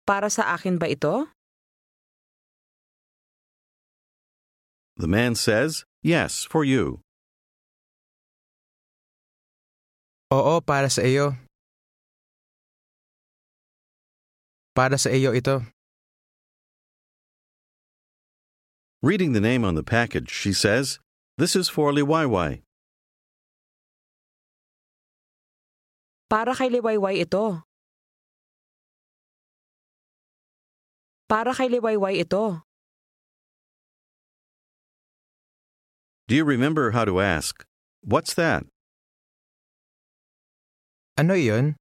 Para sa akin ba ito? The man says, yes, for you. Oo, para sa iyo. Para sa iyo ito. Reading the name on the package, she says, this is for Liwayway. Para kay Liwayway ito. Para kay Liwayway ito. Do you remember how to ask, what's that? Ano iyon?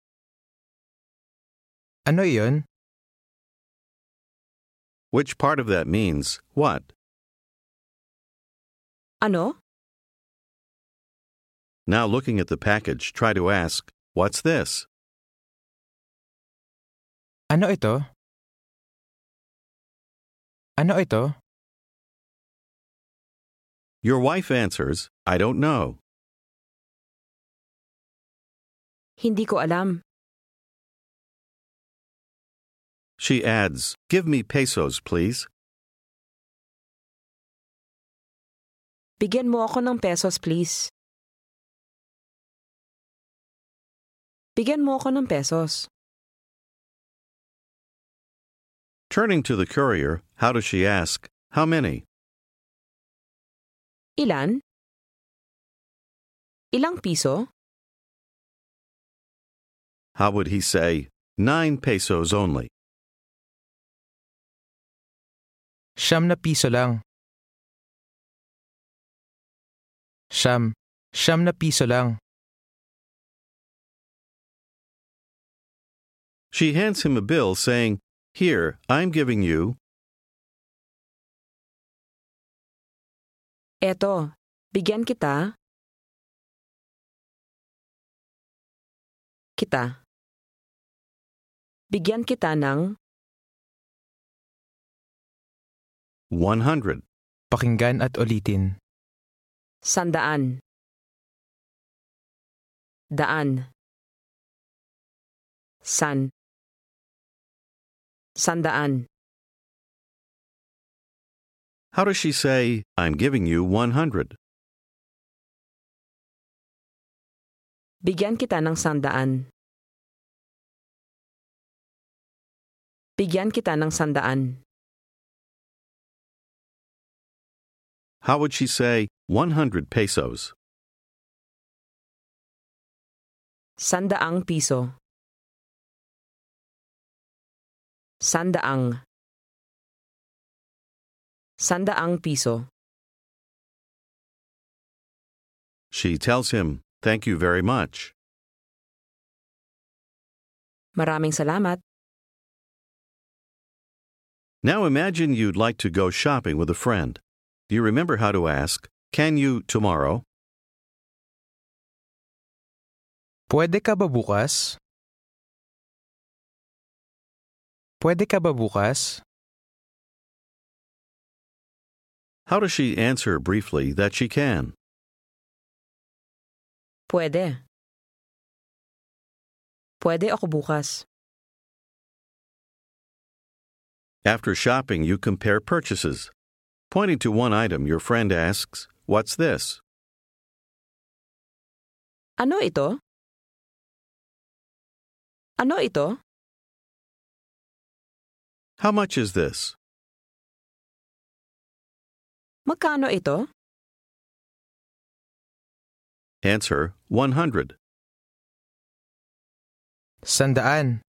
Ano iyon? Which part of that means what? Ano? Now looking at the package, try to ask, what's this? Ano ito? Ano ito? Your wife answers, I don't know. Hindi ko alam. She adds, give me pesos, please. Bigyan mo ako ng pesos, please. Bigyan mo ako ng pesos. Turning to the courier, how does she ask, how many? Ilan? Ilang piso? How would he say, 9 pesos only? Siyam na piso lang. Siyam na piso lang. She hands him a bill saying, here, I'm giving you. Eto, bigyan kita. Bigyan kita ng 100. Pakinggan at ulitin. 100. Daan. Sandaan. How does she say, I'm giving you 100? Bigyan kita ng 100. Bigyan kita ng 100. How would she say, 100 pesos? 100 piso. 100 piso. She tells him, thank you very much. Maraming salamat. Now imagine you'd like to go shopping with a friend. Do you remember how to ask, can you tomorrow? Pwede ka ba bukas? Pwede ka ba bukas? How does she answer briefly that she can? Pwede. Pwede ako bukas. After shopping, you compare purchases. Pointing to one item, your friend asks, what's this? Ano ito? Ano ito? How much is this? Magkano ito? Answer, 100. 100.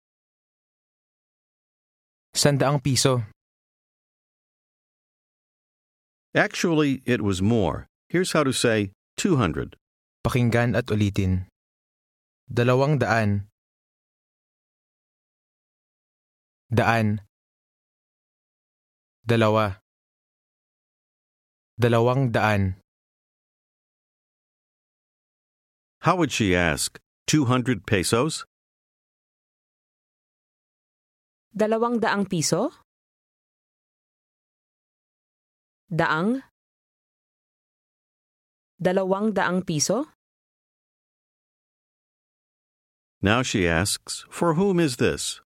100 piso. Actually, it was more. Here's how to say 200. Pakinggan at ulitin. 200. Daan. 2. 200. How would she ask, 200 pesos? 200 piso? Daang? 200 piso? Now she asks, for whom is this?